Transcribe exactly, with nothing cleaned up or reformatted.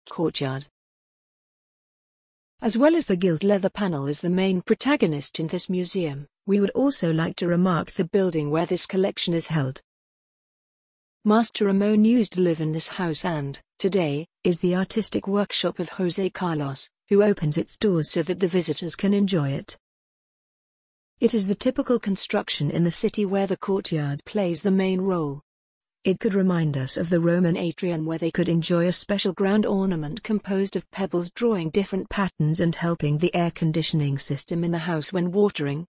Courtyard. As well as the gilt leather panel is the main protagonist in this museum, we would also like to remark the building where this collection is held. Master Ramon used to live in this house and, today, is the artistic workshop of José Carlos, who opens its doors so that the visitors can enjoy it. It is the typical construction in the city where the courtyard plays the main role. It could remind us of the Roman atrium where they could enjoy a special ground ornament composed of pebbles drawing different patterns and helping the air conditioning system in the house when watering.